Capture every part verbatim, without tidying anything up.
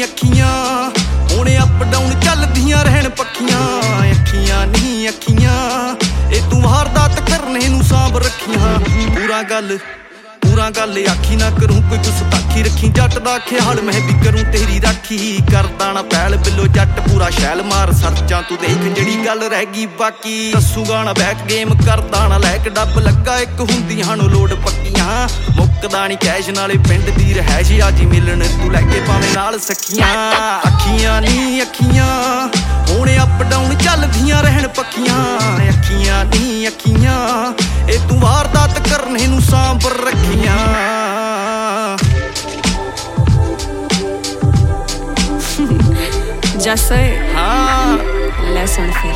ਨਹੀਂ ਅੱਖੀਆਂ ਹੁਣ ਅਪ ਡਾਊਨ ਚੱਲਦੀਆਂ ਰਹਿਣ ਪੱਖੀਆਂ ਅੱਖੀਆਂ ਨਹੀਂ ਅੱਖੀਆਂ ਇਹ ਤੂੰ ਵਾਰਦਾਤ ਕਰਨੇ ਨੂੰ ਸਾਂਭ ਰੱਖੀਆਂ ਪੂਰਾ ਗੱਲ ਪੂਰਾ ਗੱਲ ਆਖੀ ਨਾ ਕਰੂੰ ਕੋਈ ਗੁਸਤਾਖੀ ਰੱਖੀ ਜੱਟ ਦਾ ਖਿਆਲ ਮੈਂ ਵੀ ਕਰੂੰ ਤੇਰੀ ਰਾਖੀ ਕਰਦਾ ਨਾ ਪਹਿਲ ਬਿੱਲੋ ਜੱਟ ਪੂਰਾ ਸ਼ੈਲ ਮਾਰ ਸਰਚਾਂ ਤੂੰ ਦੇਖ ਜਿਹੜੀ ਗੱਲ ਰਹਿ ਗਈ ਬਾਕੀ ਦੱਸੂਗਾ ਨਾ ਬੈਕ ਗੇਮ ਕਰਦਾ ਨਾ ਲੈ ਕੇ ਡੱਬ ਲੱਗਾ ਇੱਕ ਹੁੰਦੀਆਂ ਨੂੰ ਲੋਡ ਪੱਕੀਆਂ ਮੁੱਕਦਾ ਨਹੀਂ ਕੈਸ਼ ਨਾਲੇ ਪਿੰਡ ਦੀ ਰਹਿਸ਼ ਆਜੀ ਮਿਲਣ ਤੂੰ ਲੈ ਕੇ ਭਾਵੇਂ ਨਾਲ ਸਖੀਆਂ ਅੱਖੀਆਂ ਨਹੀਂ ਅੱਖੀਆਂ ਹੁਣ ਅਪ ਡਾਊਨ ਚੱਲਦੀਆਂ ਰਹਿਣ ਪੱਕੀਆਂ ਅੱਖੀਆਂ ਨਹੀਂ ਅੱਖੀਆਂ ਇਹ ਤੂੰ ਵਾਰਦਾਤ ਕਰਨੇ ਨੂੰ ਸਾਂਭ ਰੱਖੀਆਂ ਜੱਸੇ ਹਾਂ ਲੈ ਸੁਣ ਫਿਰ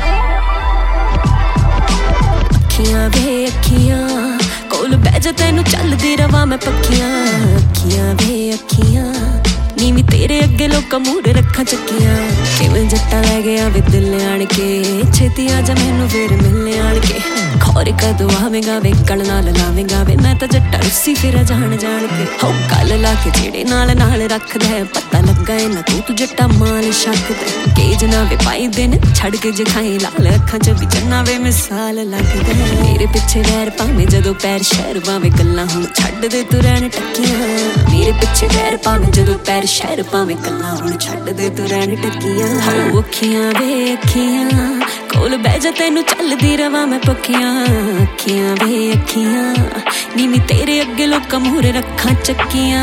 ਅੱਖੀਆਂ ਵੇ ਅੱਖੀਆਂ ਕੋਲ ਬਹਿ ਜਾ ਤੈਨੂੰ ਚੱਲਦੀ ਰਵਾਂ ਮੈਂ ਪੱਖੀਆਂ ਅੱਖੀਆਂ ਵੇ ਅੱਖੀਆਂ ਨੀਵੀਂ ਤੇਰੇ ਅੱਗੇ ਲੋਕਾਂ ਮੂਹਰੇ ਰੱਖਾਂ ਚੱਕੀਆਂ ਕਿਵੇਂ ਜੱਟਾ ਲੈ ਗਿਆ ਵੇ ਦਿਲ ਆਣ ਕੇ ਛੇਤੀ ਆ ਜਾ ਮੈਨੂੰ ਫੇਰ ਮਿਲਣੇ ਆਣ ਕੇ ਖੌਰੇ ਕਦੋਂ ਆਵੇਂਗਾ ਵੇ ਕਲ ਨਾਲ ਲਾਵੇਂਗਾ ਵੇ ਮੈਂ ਤਾਂ ਜੱਟਾ ਰੁੱਸੀ ਫਿਰ ਜਾਣ ਜਾਣ ਕੇ ਹੋ ਕੱਲ ਲਾ ਕੇ ਜਿਹੜੇ ਨਾਲ ਨਾਲ ਰੱਖਦਾ ਪਤਾ ਲੱਗਾ ਏ ਨਾ ਤੂੰ ਤੂੰ ਜੱਟਾ ਮਾਲ ਛੱਕਦਾ ਕੇਜ ਨਾ ਵੇ ਪਾਈ ਦਿਨ ਛੱਡ ਕੇ ਜਖਾਈ ਲਾਲ ਅੱਖਾਂ ਚ ਵੀ ਜੰਨਾ ਵੇ ਮਿਸਾਲ ਲੱਗਦਾ ਮੇਰੇ ਪਿੱਛੇ ਵੈਰ ਭਾਵੇਂ ਜਦੋਂ ਪੈਰ ਸ਼ਹਿਰ ਭਾਵੇਂ ਗੱਲਾਂ ਹੁਣ ਛੱਡ ਦੇ ਤੂੰ ਰਹਿਣ ਟੱਕੀਆਂ ਮੇਰੇ ਪਿੱਛੇ ਵੈਰ ਭਾਵੇਂ ਜਦੋਂ ਪੈਰ ਸ਼ਹਿਰ ਭਾਵੇਂ ਗੱਲਾਂ ਹੁਣ ਛੱਡ ਦੇ ਤੂੰ ਰਹਿਣ ਟੱਕੀਆਂ ਹੋ ਅੱਖੀਆਂ ਵੇ ਅੱਖੀਆਂ ਕੋਲ ਬਹਿ ਜਾ ਤੈਨੂੰ ਚੱਲਦੀ ਰਵਾਂ ਮੈਂ ਪੱਖੀਆਂ ਅੱਖੀਆਂ ਵੇ ਅੱਖੀਆਂ ਨੀਵੀਂ ਤੇਰੇ ਅੱਗੇ ਲੋਕਾਂ ਮੂਹਰੇ ਰੱਖਾਂ ਚੱਕੀਆਂ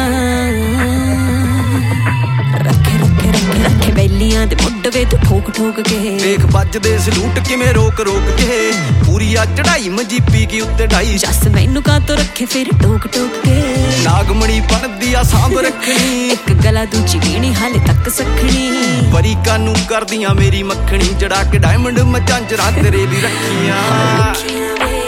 ਰੱਖੇ ਰੱਖੇ ਰੱਖੇ ਰੱਖੇ ਬੈਲੀਆਂ ਦੇ ਮੁੱਢ ਵੇ ਤੂੰ ਠੋਕ ਠੋਕ ਕੇ ਵੇਖ ਵੱਜਦੇ ਸਲੂਟ ਕਿਵੇਂ ਰੋਕ ਰੋਕ ਕੇ ਪੂਰੀ ਆ ਚੜਾਈ ਮਜੀਪੀ ਕੀ ਉੱਤੇ ਢਾਈ ਜੱਸ ਮੈਨੂੰ ਕਾਤੋਂ ਰੱਖੇ ਫਿਰ ਟੋਕ ਟੋਕ ਕੇ ਨਾਗਮਣੀ ਪੜਦੀ ਆ ਸਾਂਭ ਰੱਖਣੀ ਇੱਕ ਗਲਾ ਦੂਜੀ ਵੀਣੀ ਹਾਲੇ ਤੱਕ ਸਖਣੀ ਪਰੀਕਾਂ ਨੂੰ ਕਰਦੀਆਂ ਮੇਰੀ ਮੱਖਣੀ ਜੜਾ ਕੇ ਡਾਇਮੰਡ ਮਚਾਂਜਰਾਂ ਤੇਰੇ ਲਈ ਰੱਖੀਆਂ